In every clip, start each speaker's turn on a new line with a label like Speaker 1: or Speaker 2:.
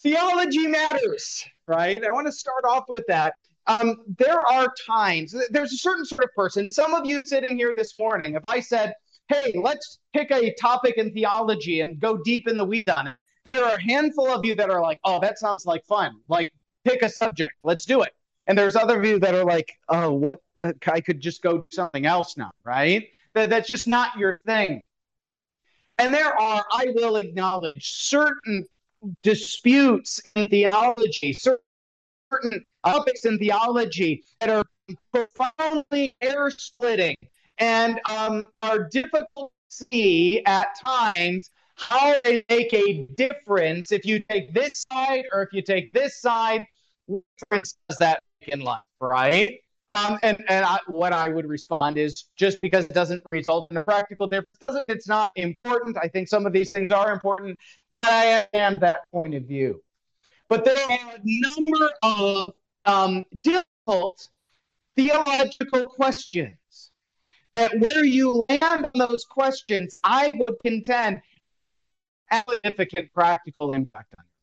Speaker 1: Theology matters, right? I want to start off with that. There are times, there's a certain sort of person. Some of you sitting here this morning, if I said, hey, let's pick a topic in theology and go deep in the weeds on it, there are a handful of you that are like, oh, that sounds like fun. Like, pick a subject, let's do it. And there's other of you that are like, oh, I could just go do something else now, right? That's just not your thing. And there are, I will acknowledge, certain disputes in theology, certain topics in theology that are profoundly hair splitting and are difficult to see at times how they make a difference if you take this side or if you take this side. What difference does that make in life, right? What I would respond is just because it doesn't result in a practical difference, it's not important. I think some of these things are important. I am that point of view. But there are a number of difficult theological questions that where you land on those questions, I would contend, have a significant practical impact on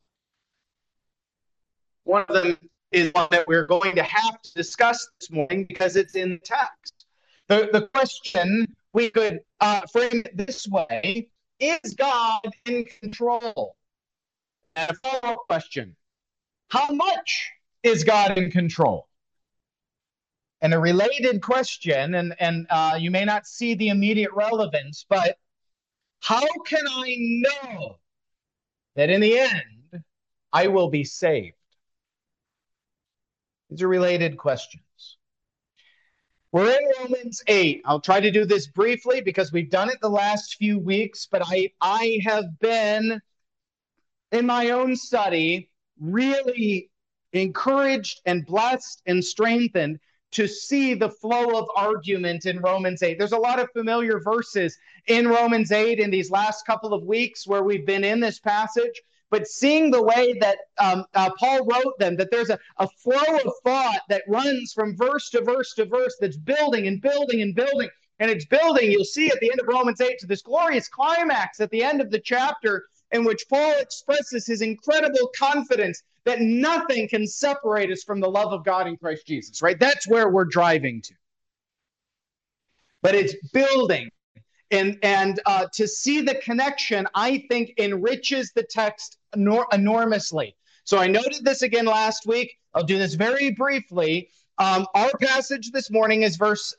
Speaker 1: you. One of them is one that we're going to have to discuss this morning because it's in the text. The question, we could frame it this way: is God in control? And a follow-up question: how much is God in control? And a related question, and you may not see the immediate relevance, but how can I know that in the end I will be saved? These are related questions. We're in Romans 8. I'll try to do this briefly because we've done it the last few weeks, but I have been, in my own study, really encouraged and blessed and strengthened to see the flow of argument in Romans 8. There's a lot of familiar verses in Romans 8 in these last couple of weeks where we've been in this passage, but seeing the way that Paul wrote them, that there's a flow of thought that runs from verse to verse to verse that's building and building and building. And it's building, you'll see at the end of Romans 8, to this glorious climax at the end of the chapter in which Paul expresses his incredible confidence that nothing can separate us from the love of God in Christ Jesus, right? That's where we're driving to. But it's building. And to see the connection, I think, enriches the text enormously. So I noted this again last week. I'll do this very briefly. Our passage this morning is verses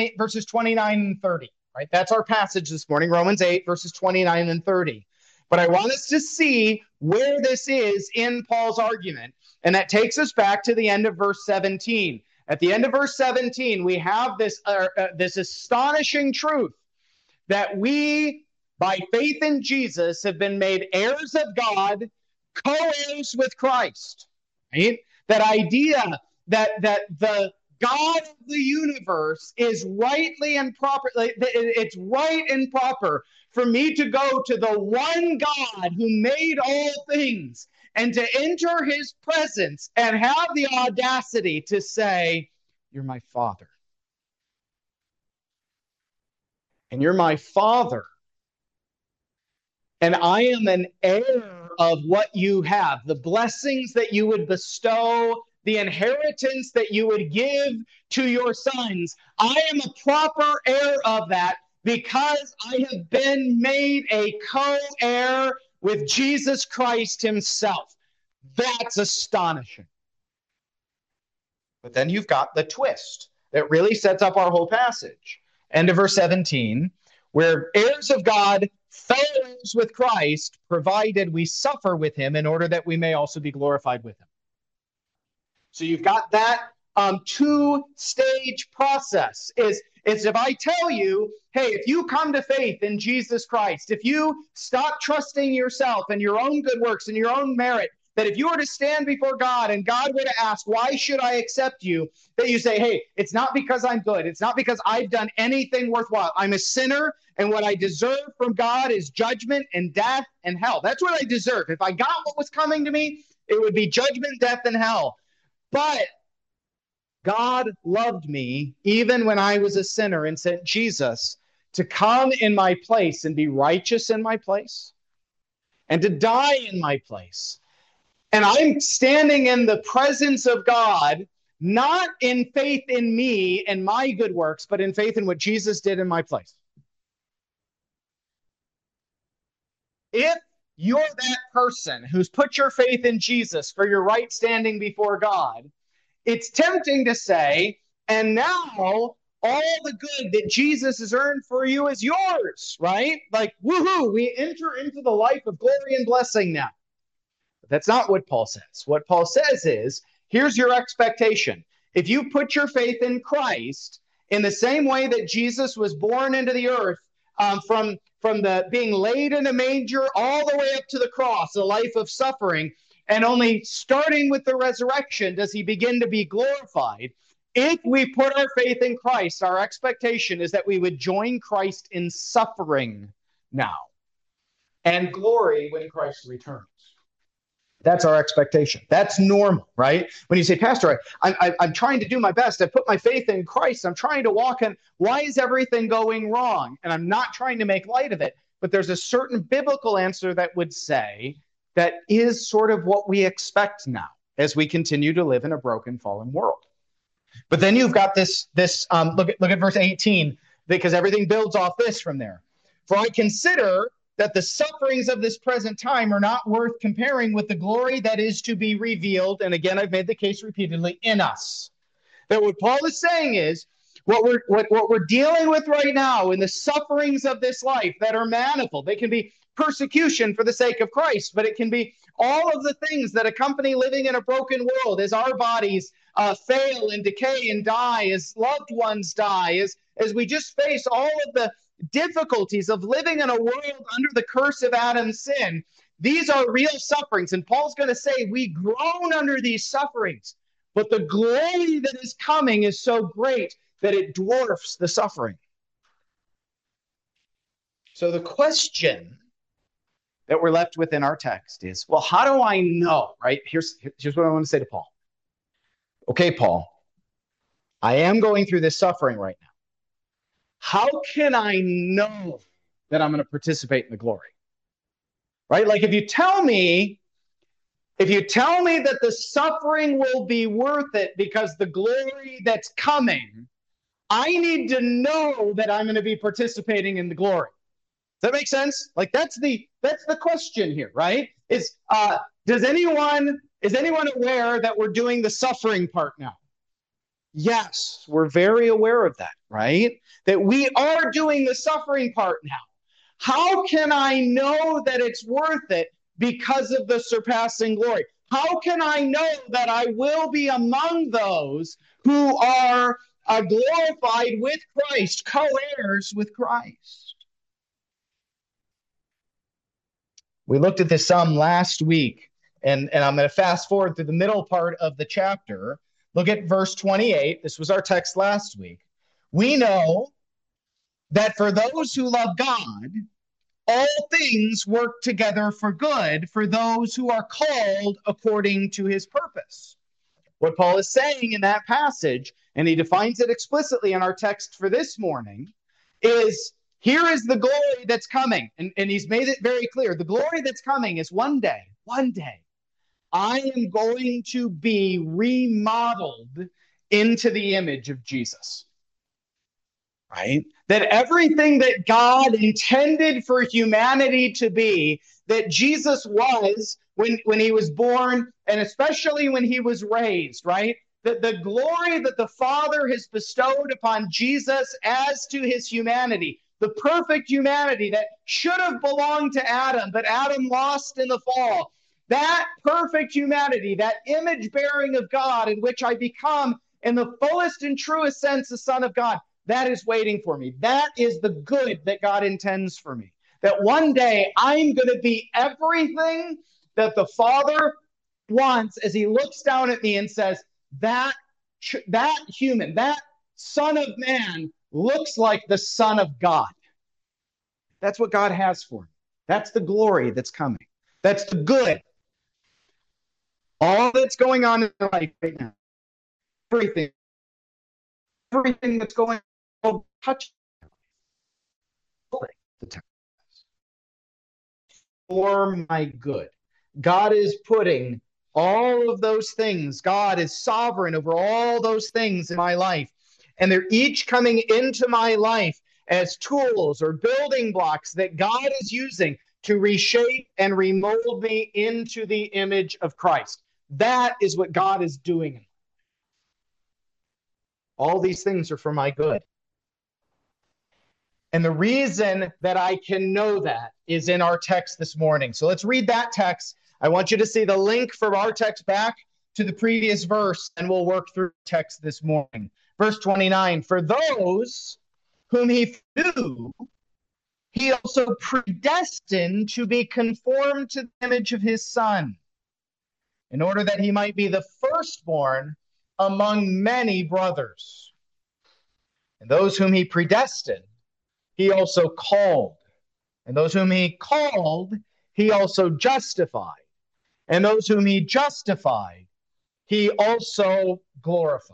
Speaker 1: 29 and 30, right? That's our passage this morning, Romans 8, verses 29 and 30. But I want us to see where this is in Paul's argument. And that takes us back to the end of verse 17. At the end of verse 17, we have this astonishing truth that we, by faith in Jesus, have been made heirs of God, co-heirs with Christ. Right? That idea that the God of the universe is rightly and properly, it's right and proper for me to go to the one God who made all things and to enter his presence and have the audacity to say, you're my Father. And you're my Father. And I am an heir of what you have, the blessings that you would bestow, the inheritance that you would give to your sons. I am a proper heir of that because I have been made a co-heir with Jesus Christ himself. That's astonishing. But then you've got the twist that really sets up our whole passage. End of verse 17, where heirs of God, fellows with Christ, provided we suffer with him in order that we may also be glorified with him. So you've got that two-stage process. Is if I tell you, hey, if you come to faith in Jesus Christ, if you stop trusting yourself and your own good works and your own merit, that if you were to stand before God and God were to ask, why should I accept you? That you say, hey, it's not because I'm good. It's not because I've done anything worthwhile. I'm a sinner, and what I deserve from God is judgment and death and hell. That's what I deserve. If I got what was coming to me, it would be judgment, death, and hell. But God loved me even when I was a sinner and sent Jesus to come in my place and be righteous in my place and to die in my place. And I'm standing in the presence of God, not in faith in me and my good works, but in faith in what Jesus did in my place. If you're that person who's put your faith in Jesus for your right standing before God, it's tempting to say, and now all the good that Jesus has earned for you is yours, right? Like, woohoo, we enter into the life of glory and blessing now. But that's not what Paul says. What Paul says is, here's your expectation. If you put your faith in Christ in the same way that Jesus was born into the earth, from the being laid in a manger all the way up to the cross, a life of suffering, and only starting with the resurrection does he begin to be glorified. If we put our faith in Christ, our expectation is that we would join Christ in suffering now and glory when Christ returns. That's our expectation. That's normal, right? When you say, Pastor, I'm trying to do my best. I put my faith in Christ. I'm trying to walk in. Why is everything going wrong? And I'm not trying to make light of it, but there's a certain biblical answer that would say that is sort of what we expect now as we continue to live in a broken, fallen world. But then you've got this look at verse 18, because everything builds off this from there. For I consider that the sufferings of this present time are not worth comparing with the glory that is to be revealed. And again, I've made the case repeatedly, in us. That what Paul is saying is, what we're dealing with right now in the sufferings of this life that are manifold. They can be persecution for the sake of Christ, but it can be all of the things that accompany living in a broken world as our bodies fail and decay and die, as loved ones die, as we just face all of the difficulties of living in a world under the curse of Adam's sin. These are real sufferings. And Paul's going to say we groan under these sufferings, but the glory that is coming is so great that it dwarfs the suffering. So the question that we're left with in our text is, well, how do I know, right? Here's what I want to say to Paul. Okay, Paul, I am going through this suffering right now. How can I know that I'm going to participate in the glory? Right? Like if you tell me that the suffering will be worth it because the glory that's coming, I need to know that I'm going to be participating in the glory. Does that make sense? Like that's the question here, right? Is anyone aware that we're doing the suffering part now? Yes, we're very aware of that, right? That we are doing the suffering part now. How can I know that it's worth it because of the surpassing glory? How can I know that I will be among those who are glorified with Christ, co-heirs with Christ? We looked at this some last week, and I'm going to fast forward through the middle part of the chapter. Look at verse 28. This was our text last week. We know that for those who love God, all things work together for good for those who are called according to his purpose. What Paul is saying in that passage, and he defines it explicitly in our text for this morning, is here is the glory that's coming. And he's made it very clear. The glory that's coming is one day, I am going to be remodeled into the image of Jesus. Right? That everything that God intended for humanity to be, that Jesus was when he was born, and especially when he was raised, right? That the glory that the Father has bestowed upon Jesus as to his humanity, the perfect humanity that should have belonged to Adam, but Adam lost in the fall. That perfect humanity, that image bearing of God in which I become in the fullest and truest sense the Son of God, that is waiting for me. That is the good that God intends for me. That one day I'm going to be everything that the Father wants as he looks down at me and says, that human, that Son of Man looks like the Son of God. That's what God has for me. That's the glory that's coming. That's the good. All that's going on in life right now, everything that's going on, touch for my good. God is putting All of those things, God is sovereign over all those things in my life. And they're each coming into my life as tools or building blocks that God is using to reshape and remold me into the image of Christ. That is what God is doing. All these things are for my good. And the reason that I can know that is in our text this morning. So let's read that text. I want you to see the link from our text back to the previous verse, and we'll work through the text this morning. Verse 29, for those whom he knew, he also predestined to be conformed to the image of his Son, in order that he might be the firstborn among many brothers. And those whom he predestined, he also called. And those whom he called, he also justified. And those whom he justified, he also glorified.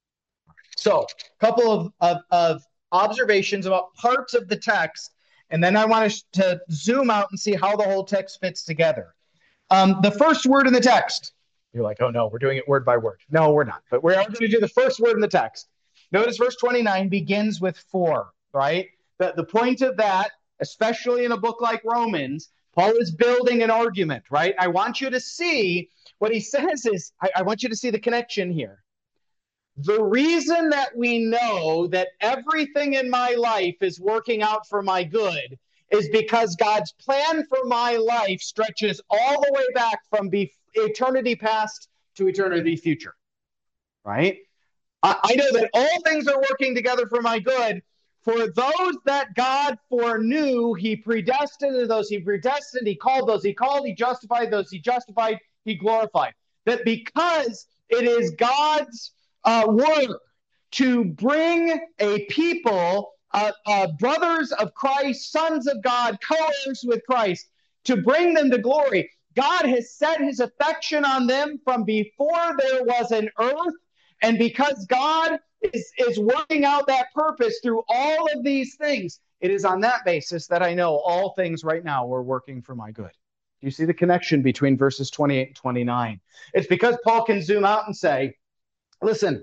Speaker 1: So, a couple of observations about parts of the text, and then I want us to zoom out and see how the whole text fits together. The first word in the text, you're like, oh no, we're doing it word by word. No, we're not, but we're going to do the first word in the text. Notice verse 29 begins with for, right? The point of that, especially in a book like Romans, Paul is building an argument, right? I want you to see what he says is, I want you to see the connection here. The reason that we know that everything in my life is working out for my good is because God's plan for my life stretches all the way back from eternity past to eternity future, right? I know that all things are working together for my good. For those that God foreknew, he predestined, and those he predestined, he called, those he called, he justified, those he justified, he glorified. That because it is God's work to bring a people, brothers of Christ, sons of God, co-heirs with Christ, to bring them to glory, God has set his affection on them from before there was an earth. And because God is working out that purpose through all of these things, it is on that basis that I know all things right now are working for my good. Do you see the connection between verses 28 and 29? It's because Paul can zoom out and say, listen,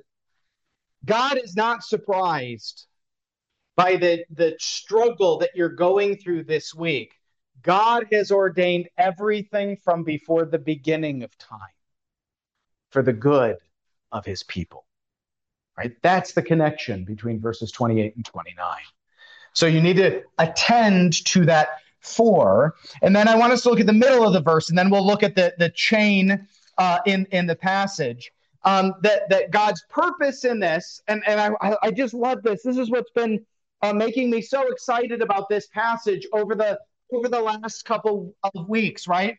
Speaker 1: God is not surprised by the struggle that you're going through this week. God has ordained everything from before the beginning of time for the good of his people, right? That's the connection between verses 28 and 29. So you need to attend to that for. And then I want us to look at the middle of the verse, and then we'll look at the chain in the passage. That God's purpose in this, and I just love this. This is what's been making me so excited about this passage over the last couple of weeks, right?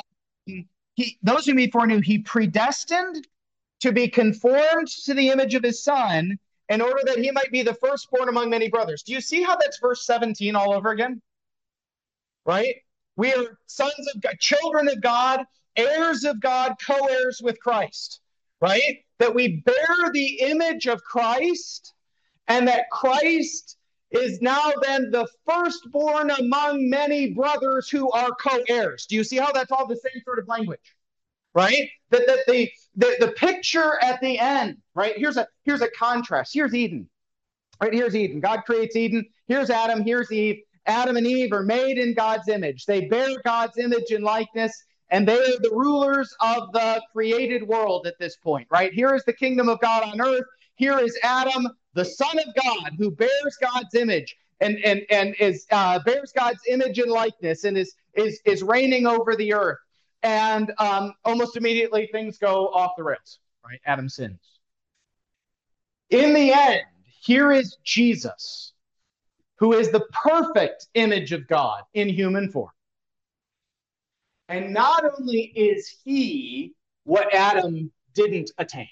Speaker 1: Those whom he foreknew, he predestined to be conformed to the image of his Son, in order that he might be the firstborn among many brothers. Do you see how that's verse 17 all over again? Right? We are sons of God, children of God, heirs of God, co-heirs with Christ. Right? That we bear the image of Christ, and that Christ is now then the firstborn among many brothers who are co-heirs. Do you see how that's all the same sort of language? Right? That the picture at the end, right? Here's a contrast. Here's Eden. Right? Here's Eden. God creates Eden. Here's Adam. Here's Eve. Adam and Eve are made in God's image. They bear God's image and likeness, and they are the rulers of the created world at this point, right? Here is the kingdom of God on earth. Here is Adam, the Son of God, who bears God's image and is bears God's image and likeness, and is reigning over the earth. And almost immediately things go off the rails, right? Adam sins. In the end, here is Jesus, who is the perfect image of God in human form. And not only is he what Adam didn't attain,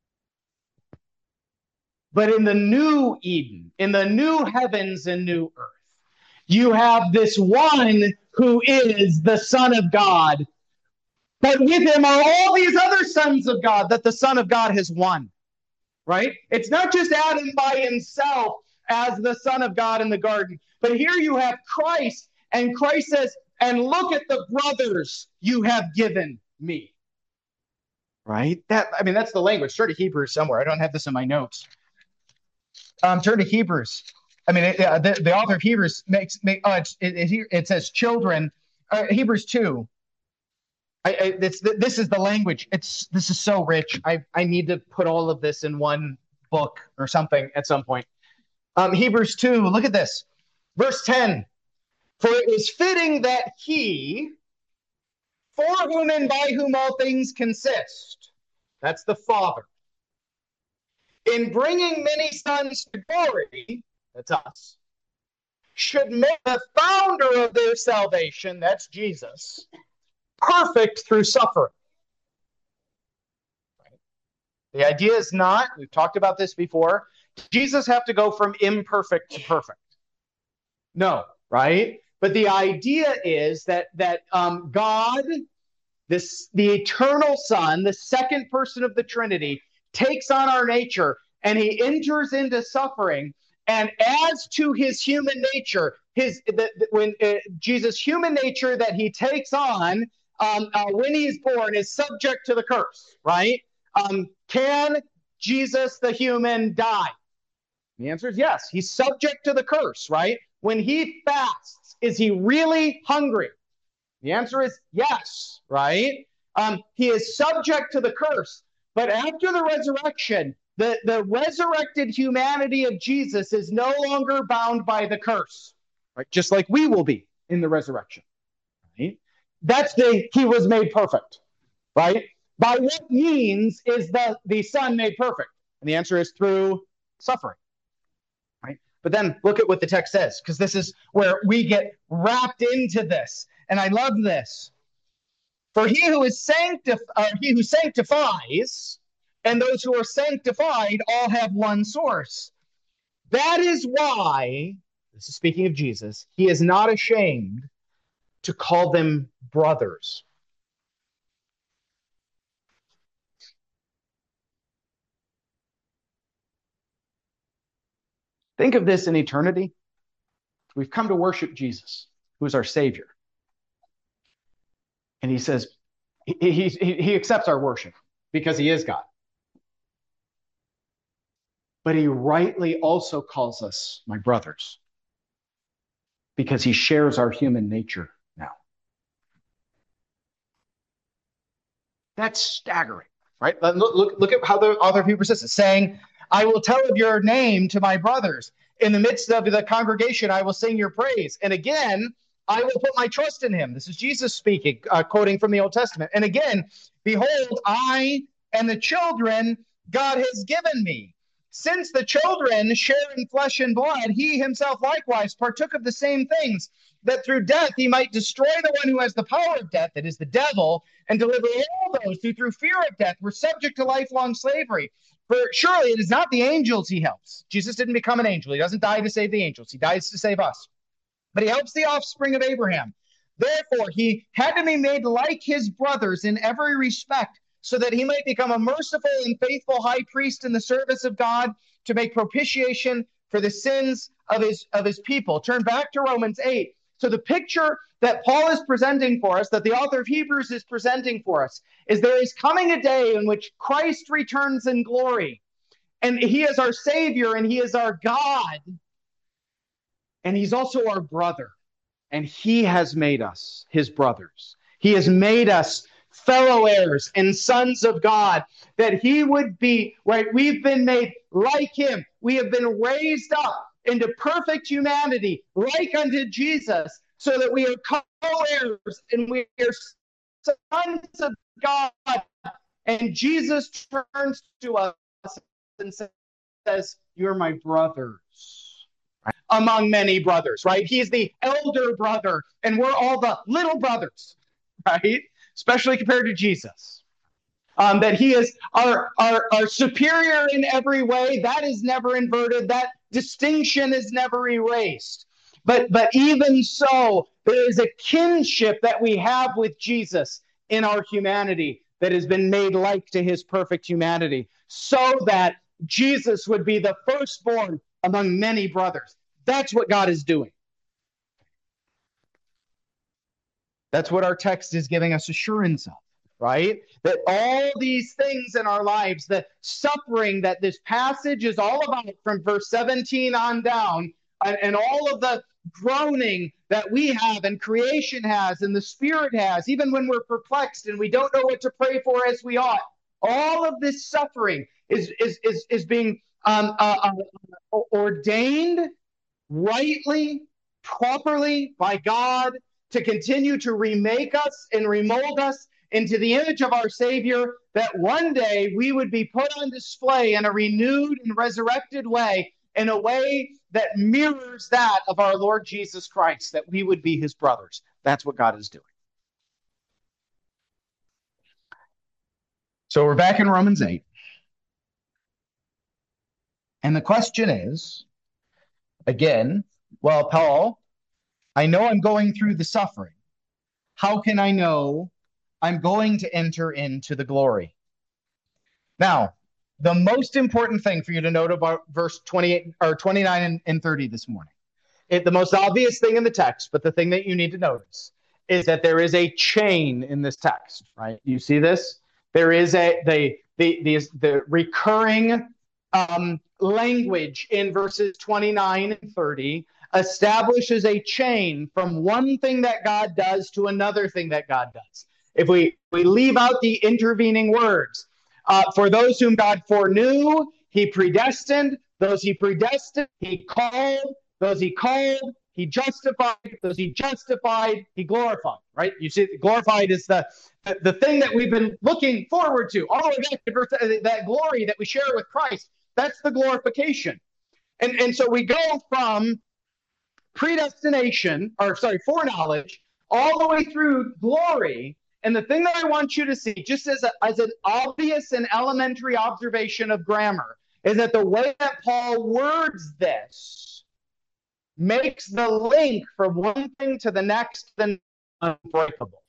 Speaker 1: but in the new Eden, in the new heavens and new earth, you have this one who is the Son of God. But with him are all these other sons of God that the Son of God has won, right? It's not just Adam by himself as the Son of God in the garden, but here you have Christ, and Christ says, and look at the brothers you have given me. right? That's the language. Turn to Hebrews somewhere. I don't have this in my notes. Turn to Hebrews. The author of Hebrews it says children. Hebrews 2. This is the language. This is so rich. I need to put all of this in one book or something at some point. Hebrews 2, look at this. Verse 10. For it is fitting that he, for whom and by whom all things consist, that's the Father, in bringing many sons to glory, that's us, should make the founder of their salvation, that's Jesus, perfect through suffering. Right? The idea is not, we've talked about this before, Jesus have to go from imperfect to perfect. No, right? But the idea is that God, the eternal Son, the second person of the Trinity, takes on our nature and he enters into suffering. And as to his human nature, Jesus' human nature that he takes on when he's born is subject to the curse, right? Can Jesus, the human, die? The answer is yes. He's subject to the curse, right? When he fasts, is he really hungry? The answer is yes, right? He is subject to the curse. But after the resurrection, the resurrected humanity of Jesus is no longer bound by the curse, right? Just like we will be in the resurrection, right? He was made perfect, right? By what means is the Son made perfect? And the answer is through suffering. But then look at what the text says, because this is where we get wrapped into this. And I love this. For he who sanctifies and those who are sanctified all have one source. That is why, this is speaking of Jesus, he is not ashamed to call them brothers. Think of this in eternity. We've come to worship Jesus, who is our Savior. And he says, he accepts our worship because he is God. But he rightly also calls us my brothers because he shares our human nature now. That's staggering, right? Look at how the author of Hebrews says it, saying, I will tell of your name to my brothers. In the midst of the congregation, I will sing your praise. And again, I will put my trust in him. This is Jesus speaking, quoting from the Old Testament. And again, behold, I and the children God has given me. Since the children share in flesh and blood, he himself likewise partook of the same things, that through death he might destroy the one who has the power of death, that is the devil, and deliver all those who through fear of death were subject to lifelong slavery. For surely it is not the angels he helps. Jesus didn't become an angel. He doesn't die to save the angels. He dies to save us. But he helps the offspring of Abraham. Therefore, he had to be made like his brothers in every respect, so that he might become a merciful and faithful high priest in the service of God to make propitiation for the sins of his people. Turn back to Romans 8. So the picture that Paul is presenting for us, that the author of Hebrews is presenting for us, is there is coming a day in which Christ returns in glory. And he is our Savior and he is our God. And he's also our brother. And he has made us his brothers. He has made us fellow heirs and sons of God, that he would be, right? We've been made like him. We have been raised up into perfect humanity, like unto Jesus, so that we are co-heirs and we are sons of God. And Jesus turns to us and says, you're my brothers. Right? Among many brothers, right? He's the elder brother, and we're all the little brothers, right? Especially compared to Jesus. That he is our superior in every way. That is never inverted. That distinction is never erased. But even so, there is a kinship that we have with Jesus in our humanity that has been made like to his perfect humanity, so that Jesus would be the firstborn among many brothers. That's what God is doing. That's what our text is giving us assurance of. right? That all these things in our lives, the suffering that this passage is all about from verse 17 on down, and all of the groaning that we have and creation has and the Spirit has, even when we're perplexed and we don't know what to pray for as we ought, all of this suffering is being ordained rightly, properly by God to continue to remake us and remold us into the image of our Savior, that one day we would be put on display in a renewed and resurrected way, in a way that mirrors that of our Lord Jesus Christ, that we would be his brothers. That's what God is doing. So we're back in Romans 8. And the question is, again, well, Paul, I know I'm going through the suffering. How can I know I'm going to enter into the glory? Now, the most important thing for you to note about verse 28 or 29 and 30 this morning, the most obvious thing in the text, but the thing that you need to notice is that there is a chain in this text, right? You see this? There is the recurring language in verses 29 and 30 establishes a chain from one thing that God does to another thing that God does. If we leave out the intervening words, for those whom God foreknew, he predestined. Those he predestined, he called. Those he called, he justified. Those he justified, he glorified. Right? You see, glorified is the thing that we've been looking forward to. All of that glory that we share with Christ. That's the glorification. And so we go from foreknowledge, all the way through glory. And the thing that I want you to see, just as an obvious and elementary observation of grammar, is that the way that Paul words this makes the link from one thing to the next then unbreakable.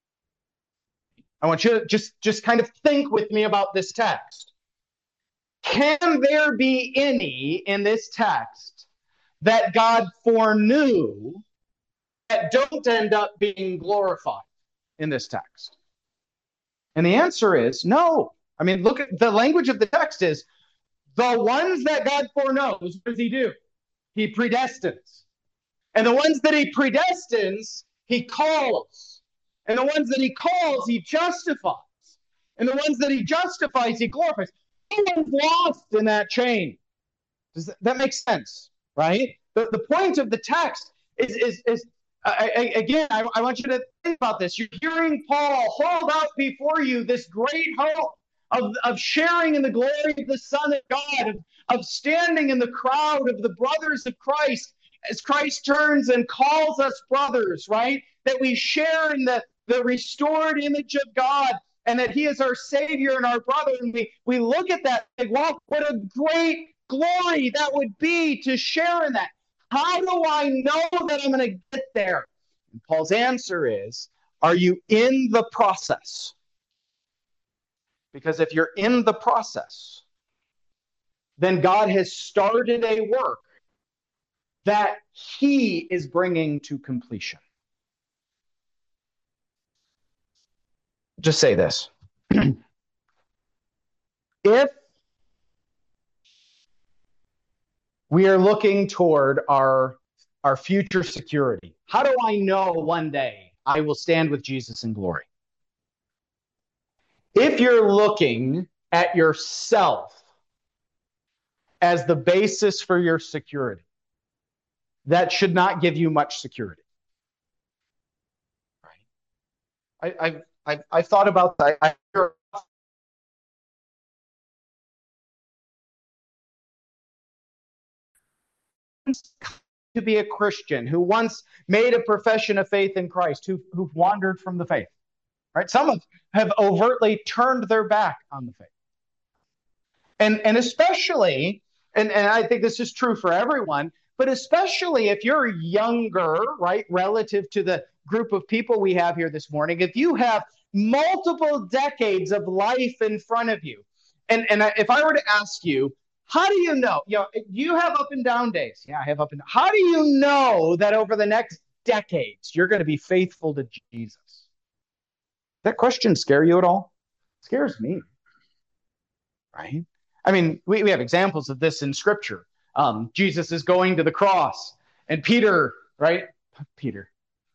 Speaker 1: I want you to just kind of think with me about this text. Can there be any in this text that God foreknew that don't end up being glorified in this text? And the answer is no. I mean, look at the language of the text is the ones that God foreknows, what does he do? He predestines. And the ones that he predestines, he calls. And the ones that he calls, he justifies. And the ones that he justifies, he glorifies. No one's lost in that chain. Does that make sense? Right? The point of the text is again, I want you to think about this. You're hearing Paul hold out before you this great hope of sharing in the glory of the Son of God, of standing in the crowd of the brothers of Christ as Christ turns and calls us brothers, right? That we share in the restored image of God, and that he is our Savior and our brother. And we look at that and like, wow, what a great glory that would be to share in that. How do I know that I'm going to get there? And Paul's answer is, are you in the process? Because if you're in the process, then God has started a work that he is bringing to completion. Just say this. If we are looking toward our future security, how do I know one day I will stand with Jesus in glory? If you're looking at yourself as the basis for your security, that should not give you much security. Right? I've thought about that. To be a Christian who once made a profession of faith in Christ, who've wandered from the faith. Right? Some have overtly turned their back on the faith. And especially, and I think this is true for everyone, but especially if you're younger, right, relative to the group of people we have here this morning, if you have multiple decades of life in front of you, and if I were to ask you, how do you know? You have up and down days. Yeah, I have up and down. How do you know that over the next decades you're going to be faithful to Jesus? that question scare you at all? It scares me, right? I mean, we have examples of this in Scripture. Jesus is going to the cross, and Peter, right? Peter.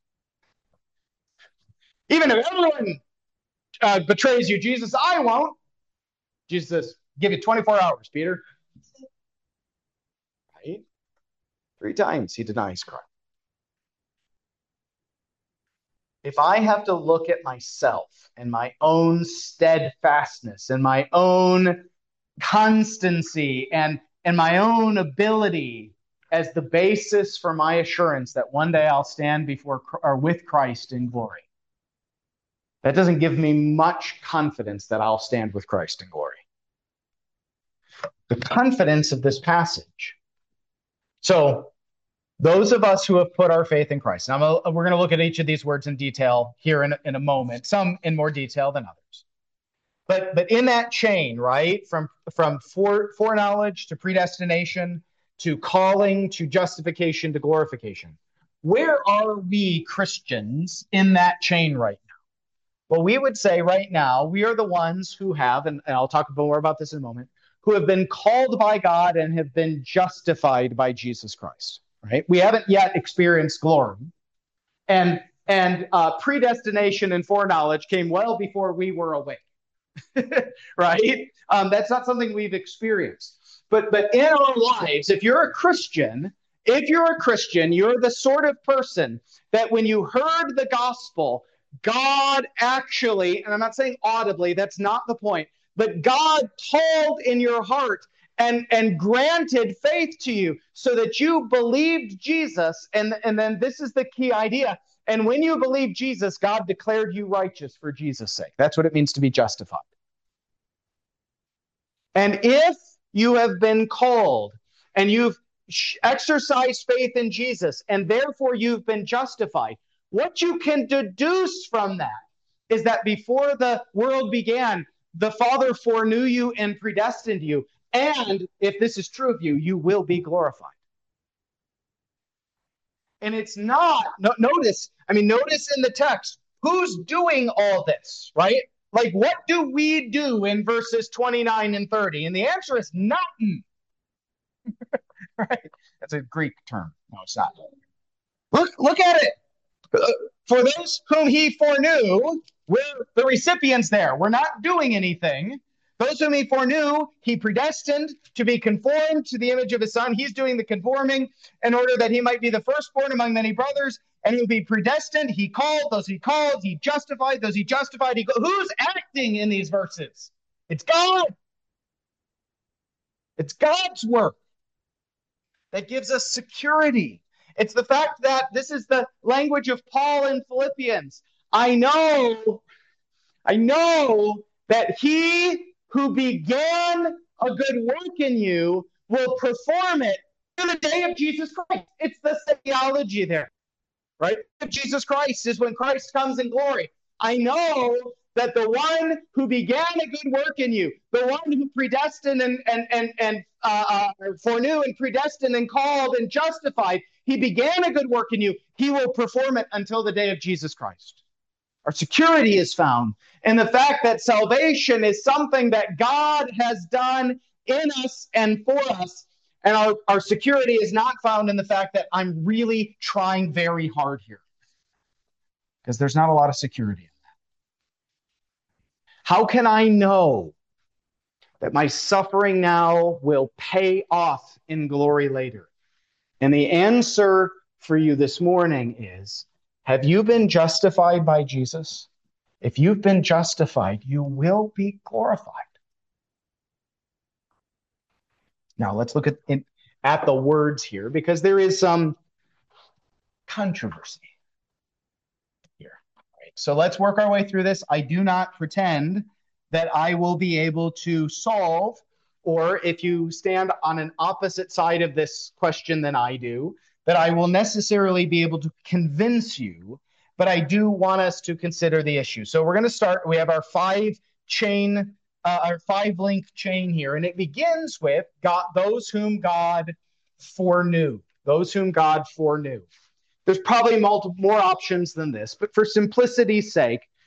Speaker 1: Even if everyone betrays you, Jesus, I won't. Jesus says, give you 24 hours, Peter. Right? 3 times he denies Christ. If I have to look at myself and my own steadfastness and my own constancy and my own ability as the basis for my assurance that one day I'll stand before or with Christ in glory, that doesn't give me much confidence that I'll stand with Christ in glory. The confidence of this passage. So those of us who have put our faith in Christ, and we're going to look at each of these words in detail here in a moment, some in more detail than others. But in that chain, right, from foreknowledge to predestination to calling to justification to glorification, where are we Christians in that chain right now? Well, we would say right now we are the ones who have, and I'll talk more about this in a moment, who have been called by God and have been justified by Jesus Christ. Right? We haven't yet experienced glory, and predestination and foreknowledge came well before we were awake. Right? That's not something we've experienced. But in our lives, if you're a Christian, you're the sort of person that when you heard the gospel, God actually, and I'm not saying audibly, that's not the point, but God told in your heart and granted faith to you so that you believed Jesus. And then this is the key idea. And when you believe Jesus, God declared you righteous for Jesus' sake. That's what it means to be justified. And if you have been called and you've exercised faith in Jesus and therefore you've been justified, what you can deduce from that is that before the world began, the Father foreknew you and predestined you. And if this is true of you, you will be glorified. And it's not, notice in the text, who's doing all this, right? Like, what do we do in verses 29 and 30? And the answer is nothing. Right? That's a Greek term. No, it's not. Look at it. For those whom he foreknew, we're the recipients there. We're not doing anything. Those whom he foreknew, he predestined to be conformed to the image of his son. He's doing the conforming in order that he might be the firstborn among many brothers. And he'll be predestined. He called. Those he called. He justified. Those he justified. Who's acting in these verses? It's God. It's God's work that gives us security. It's the fact that this is the language of Paul in Philippians. I know that he who began a good work in you will perform it to the day of Jesus Christ. It's the theology there, right? Jesus Christ is when Christ comes in glory. I know that the one who began a good work in you, the one who predestined and foreknew and predestined and called and justified, he began a good work in you. He will perform it until the day of Jesus Christ. Our security is found in the fact that salvation is something that God has done in us and for us. And our security is not found in the fact that I'm really trying very hard here. Because there's not a lot of security in that. How can I know that my suffering now will pay off in glory later? And the answer for you this morning is, have you been justified by Jesus? If you've been justified, you will be glorified. Now let's look at the words here, because there is some controversy here. Right? So let's work our way through this. I do not pretend that I will be able to solve, or if you stand on an opposite side of this question than I do, that I will necessarily be able to convince you, but I do want us to consider the issue. So we're going to start. We have our 5-link chain here, and it begins with God, those whom God foreknew. Those whom God foreknew. There's probably more options than this, but for simplicity's sake,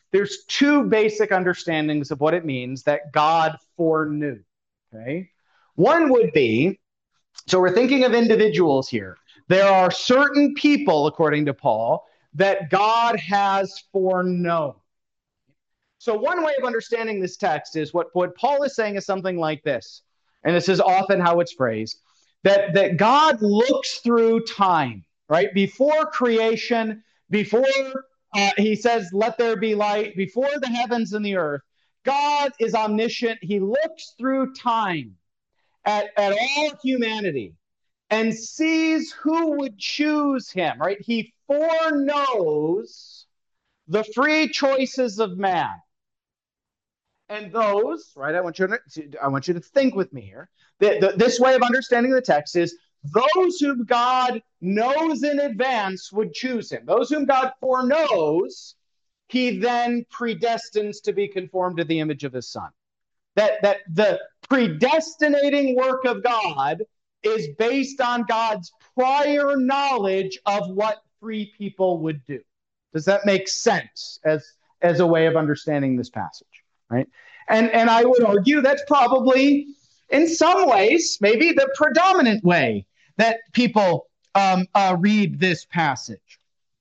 Speaker 1: there's two basic understandings of what it means that God foreknew. Okay. One would be, so we're thinking of individuals here. There are certain people, according to Paul, that God has foreknown. So one way of understanding this text is what Paul is saying is something like this, and this is often how it's phrased, that God looks through time, right? Before creation, before he says, let there be light, before the heavens and the earth, God is omniscient. He looks through time at all humanity and sees who would choose him, right? He foreknows the free choices of man. And those, right? I want you to think with me here. This way of understanding the text is those whom God knows in advance would choose him. Those whom God foreknows, he then predestines to be conformed to the image of his son. That the predestinating work of God is based on God's prior knowledge of what free people would do. Does that make sense as a way of understanding this passage? Right? And I would argue that's probably, in some ways, maybe the predominant way that people read this passage.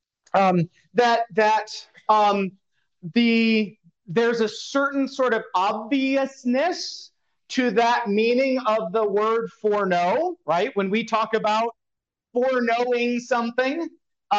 Speaker 1: There's a certain sort of obviousness to that meaning of the word foreknow, right? When we talk about foreknowing something,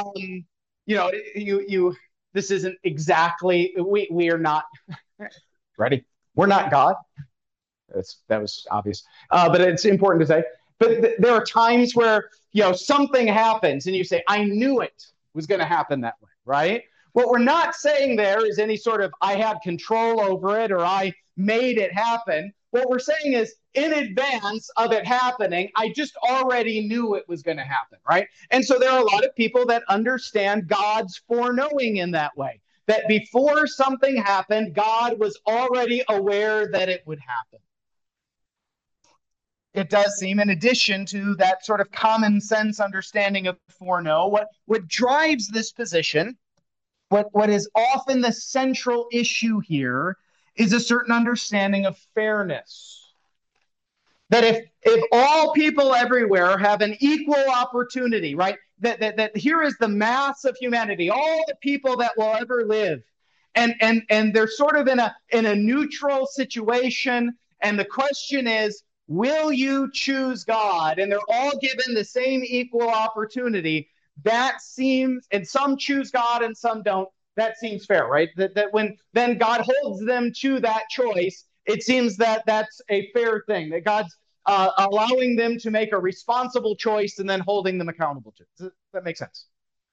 Speaker 1: this isn't exactly, we are not ready. We're not God. That was obvious, but it's important to say. But there are times where something happens and you say, "I knew it was going to happen that way," right? What we're not saying there is any sort of "I had control over it" or "I made it happen." What we're saying is, in advance of it happening, I just already knew it was going to happen, right? And so there are a lot of people that understand God's foreknowing in that way. That before something happened, God was already aware that it would happen. It does seem, in addition to that sort of common sense understanding of foreknow, what drives this position, what is often the central issue here, is a certain understanding of fairness. That if all people everywhere have an equal opportunity, right? That here is the mass of humanity, all the people that will ever live, and they're sort of in a neutral situation, and the question is, will you choose God? And they're all given the same equal opportunity. That seems, and some choose God and some don't. That seems fair, right? That when then God holds them to that choice, it seems that that's a fair thing, that God's allowing them to make a responsible choice and then holding them accountable to it. Does that make sense?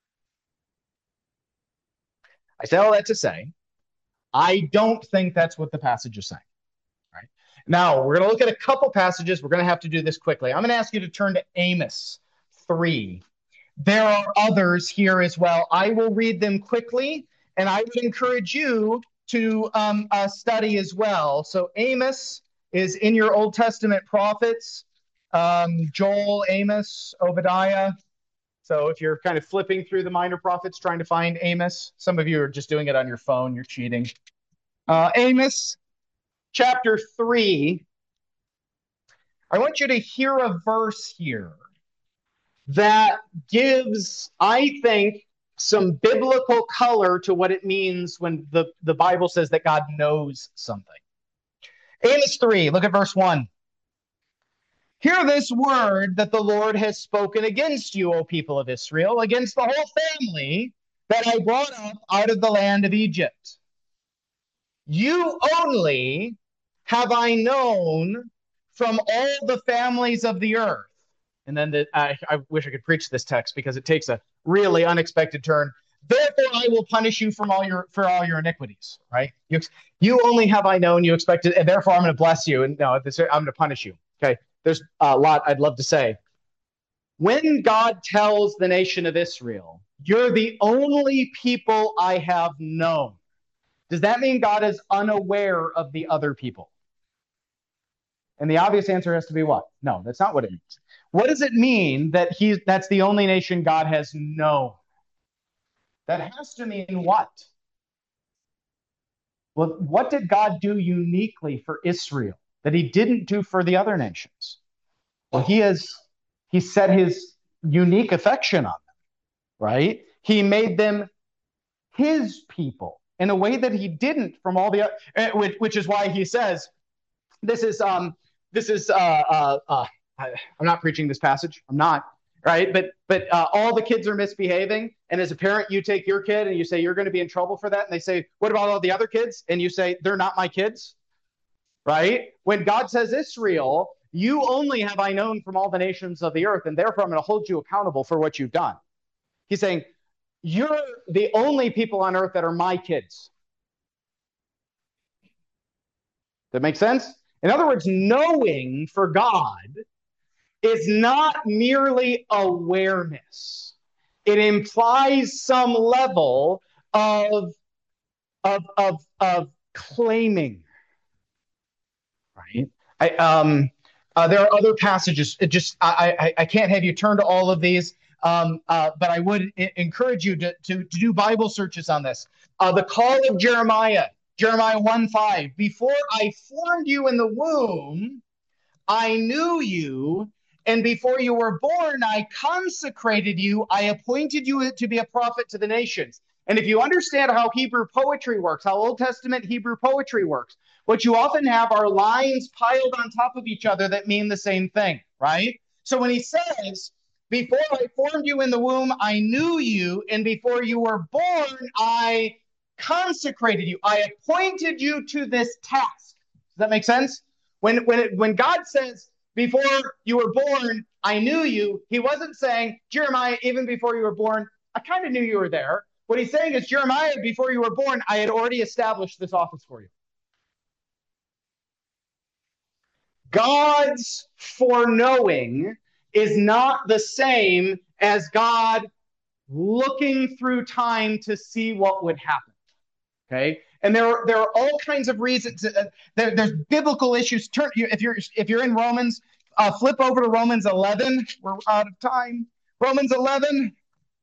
Speaker 1: I say all that to say, I don't think that's what the passage is saying. Right? Now, we're going to look at a couple passages. We're going to have to do this quickly. I'm going to ask you to turn to Amos 3. There are others here as well. I will read them quickly, and I would encourage you to study as well. So Amos is in your Old Testament prophets, Joel, Amos, Obadiah. So if you're kind of flipping through the minor prophets trying to find Amos, some of you are just doing it on your phone, you're cheating. Amos chapter 3, I want you to hear a verse here that gives, I think, some biblical color to what it means when the Bible says that God knows something. Amos 3, look at verse 1. Hear this word that the Lord has spoken against you, O people of Israel, against the whole family that I brought up out of the land of Egypt. You only have I known from all the families of the earth. And then I wish I could preach this text because it takes a really unexpected turn. Therefore, I will punish you for all your iniquities. Right? You only have I known. You expected, and therefore I'm going to bless you. And no, I'm going to punish you. Okay. There's a lot I'd love to say. When God tells the nation of Israel, "You're the only people I have known," does that mean God is unaware of the other people? And the obvious answer has to be what? No, that's not what it means. What does it mean that that's the only nation God has known? That has to mean what? Well, what did God do uniquely for Israel that he didn't do for the other nations? Well, he set his unique affection on them, right? He made them his people in a way that he didn't from all the other, which is why he says, this is I'm not preaching this passage. I'm not, right? But all the kids are misbehaving, and as a parent, you take your kid and you say you're going to be in trouble for that, and they say, "What about all the other kids?" And you say, "They're not my kids." Right? When God says Israel, you only have I known from all the nations of the earth, and therefore I'm going to hold you accountable for what you've done. He's saying, you're the only people on earth that are my kids. That makes sense? In other words, knowing for God is not merely awareness. It implies some level of claiming, right? There are other passages. I can't have you turn to all of these, but I would encourage you to do Bible searches on this. The call of Jeremiah, Jeremiah 1:5. Before I formed you in the womb, I knew you, and before you were born, I consecrated you. I appointed you to be a prophet to the nations. And if you understand how Hebrew poetry works, how Old Testament Hebrew poetry works, what you often have are lines piled on top of each other that mean the same thing, right? So when he says, before I formed you in the womb, I knew you, and before you were born, I consecrated you. I appointed you to this task. Does that make sense? When God says, before you were born, I knew you, he wasn't saying, Jeremiah, even before you were born, I kind of knew you were there. What he's saying is, Jeremiah, before you were born, I had already established this office for you. God's foreknowing is not the same as God looking through time to see what would happen. Okay, and there are all kinds of reasons. There's biblical issues. If you're in Romans, flip over to Romans 11. We're out of time. Romans 11.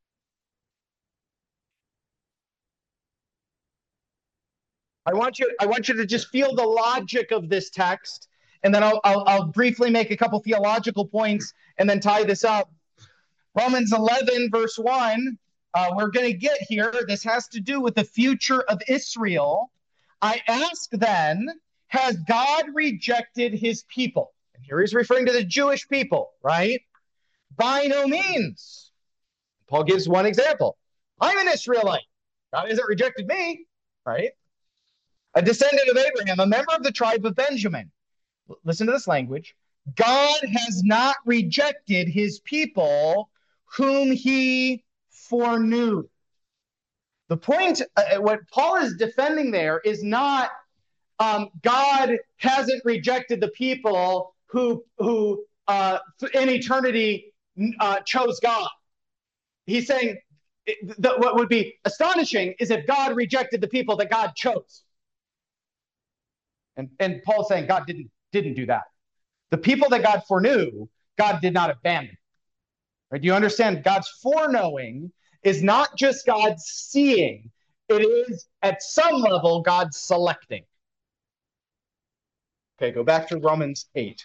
Speaker 1: I want you to just feel the logic of this text, and then I'll briefly make a couple theological points, and then tie this up. Romans 11, verse 1. We're going to get here. This has to do with the future of Israel. I ask then, has God rejected his people? And here he's referring to the Jewish people, right? By no means. Paul gives one example. I'm an Israelite. God hasn't rejected me, right? A descendant of Abraham, a member of the tribe of Benjamin. Listen to this language. God has not rejected his people whom he foreknew. The point, what Paul is defending there is not God hasn't rejected the people who in eternity chose God. He's saying that what would be astonishing is if God rejected the people that God chose. And Paul's saying God didn't do that. The people that God foreknew, God did not abandon. Right? Do you understand? God's foreknowing is not just God seeing, it is at some level God selecting. Okay, go back to Romans 8.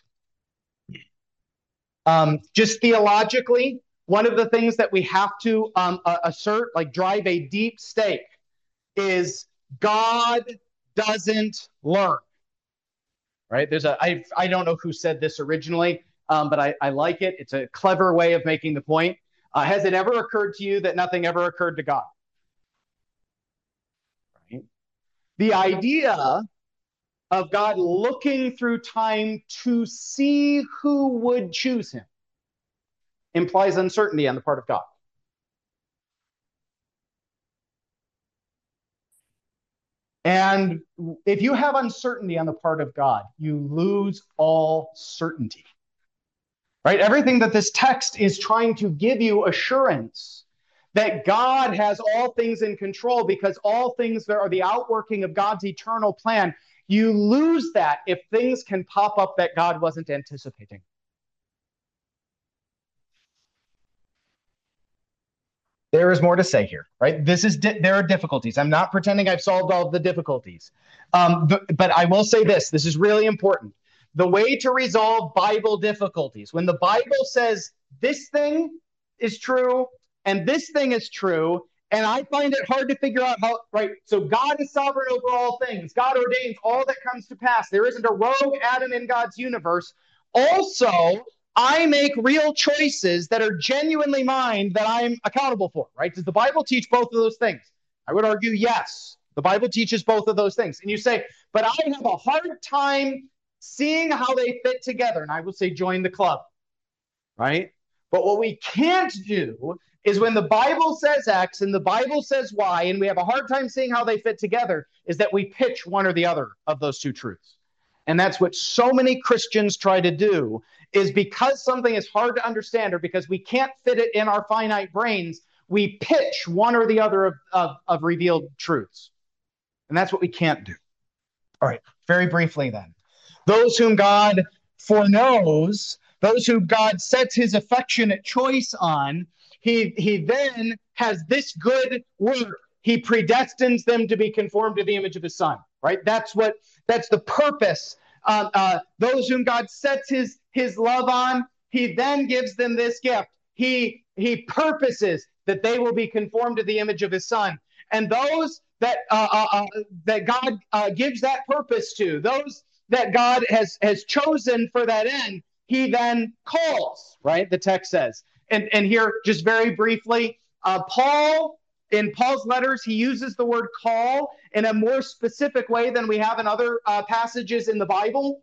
Speaker 1: Just theologically, one of the things that we have to assert, like drive a deep stake, is God doesn't learn. Right? I don't know who said this originally, but I like it. It's a clever way of making the point. Has it ever occurred to you that nothing ever occurred to God? Right? The idea of God looking through time to see who would choose him implies uncertainty on the part of God. And if you have uncertainty on the part of God, you lose all certainty. Right? Everything that this text is trying to give you assurance that God has all things in control because all things are the outworking of God's eternal plan. You lose that if things can pop up that God wasn't anticipating. There is more to say here, right? There are difficulties. I'm not pretending I've solved all of the difficulties. But I will say this. This is really important. The way to resolve Bible difficulties, when the Bible says this thing is true and this thing is true, and I find it hard to figure out how, right? So God is sovereign over all things. God ordains all that comes to pass. There isn't a rogue Adam in God's universe. Also, I make real choices that are genuinely mine that I'm accountable for, right? Does the Bible teach both of those things? I would argue yes. The Bible teaches both of those things. And you say, but I have a hard time seeing how they fit together. And I will say, join the club, right? But what we can't do is when the Bible says X and the Bible says Y, and we have a hard time seeing how they fit together, is that we pitch one or the other of those two truths. And that's what so many Christians try to do, is because something is hard to understand or because we can't fit it in our finite brains, we pitch one or the other of revealed truths. And that's what we can't do. All right, very briefly then. Those whom God foreknows, those who God sets his affectionate choice on, he then has this good work. He predestines them to be conformed to the image of his son, right? That's the purpose. Those whom God sets his love on, he then gives them this gift. He purposes that they will be conformed to the image of his son. And those that God gives that purpose to, those that God has chosen for that end, he then calls, right? The text says. And here, just very briefly, Paul, in Paul's letters, he uses the word call in a more specific way than we have in other passages in the Bible.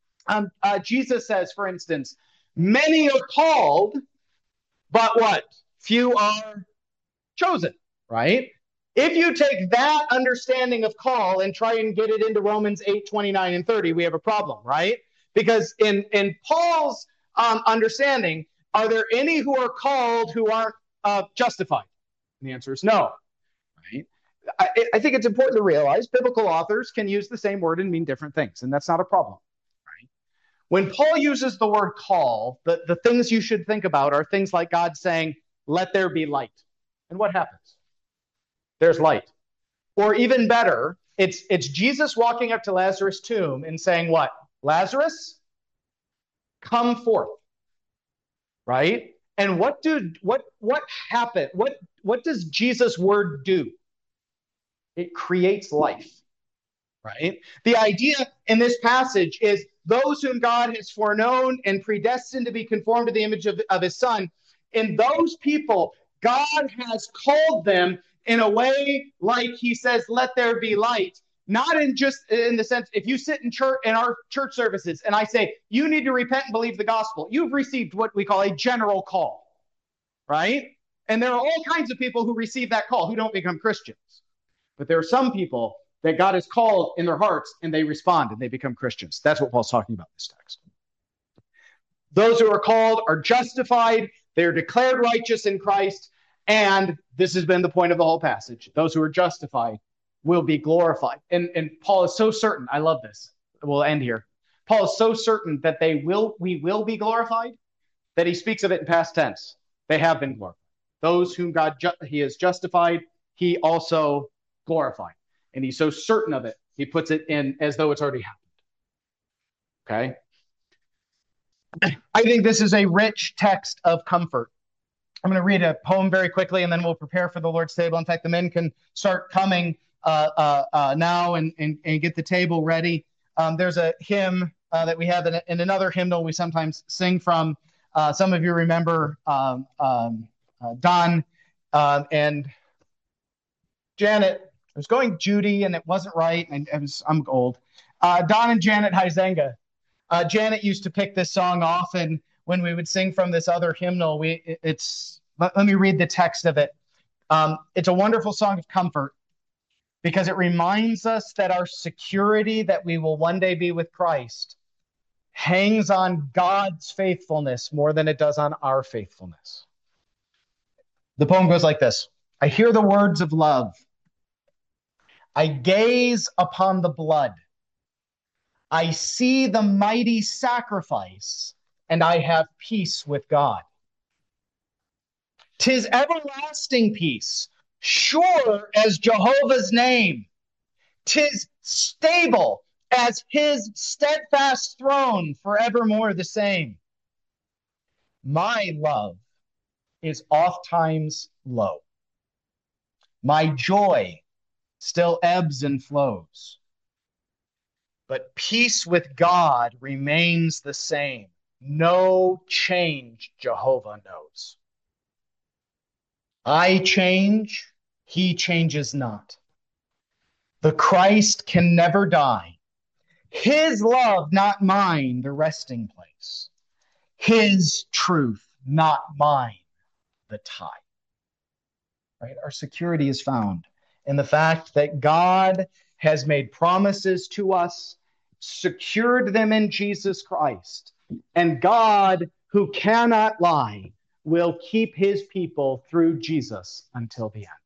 Speaker 1: Jesus says, for instance, many are called, but what? Few are chosen, right? If you take that understanding of call and try and get it into Romans 8, 29, and 30, we have a problem, right? Because in Paul's understanding, are there any who are called who aren't justified? And the answer is no, right? I think it's important to realize biblical authors can use the same word and mean different things, and that's not a problem, right? When Paul uses the word call, the things you should think about are things like God saying, let there be light. And what happens? There's light. Or even better, it's Jesus walking up to Lazarus' tomb and saying what? Lazarus, come forth. Right? And what happened? What does Jesus' word do? It creates life. Right? The idea in this passage is those whom God has foreknown and predestined to be conformed to the image of his son, in those people, God has called them in a way like he says, let there be light. Not in just in the sense, if you sit in church in our church services and I say, you need to repent and believe the gospel, you've received what we call a general call, right? And there are all kinds of people who receive that call who don't become Christians. But there are some people that God has called in their hearts and they respond and they become Christians. That's what Paul's talking about in this text. Those who are called are justified. They're declared righteous in Christ. And this has been the point of the whole passage. Those who are justified will be glorified. And Paul is so certain. I love this. We'll end here. Paul is so certain that we will be glorified that he speaks of it in past tense. They have been glorified. Those whom he has justified, he also glorified. And he's so certain of it, he puts it in as though it's already happened. Okay? I think this is a rich text of comfort. I'm going to read a poem very quickly, and then we'll prepare for the Lord's table. In fact, the men can start coming now and get the table ready. There's a hymn that we have in another hymnal we sometimes sing from. Some of you remember Don and Janet. I was going Judy, and it wasn't right. And I'm old. Don and Janet Huizenga. Janet used to pick this song often when we would sing from this other hymnal. Let me read the text of it. It's a wonderful song of comfort because it reminds us that our security that we will one day be with Christ hangs on God's faithfulness more than it does on our faithfulness. The poem goes like this. I hear the words of love. I gaze upon the blood. I see the mighty sacrifice, and I have peace with God. 'Tis everlasting peace, sure as Jehovah's name. 'Tis stable as his steadfast throne, forevermore the same. My love is oft times low. My joy still ebbs and flows. But peace with God remains the same. No change Jehovah knows. I change, he changes not. The Christ can never die. His love, not mine, the resting place. His truth, not mine, the tie. Right? Our security is found in the fact that God has made promises to us, secured them in Jesus Christ, and God, who cannot lie, will keep his people through Jesus until the end.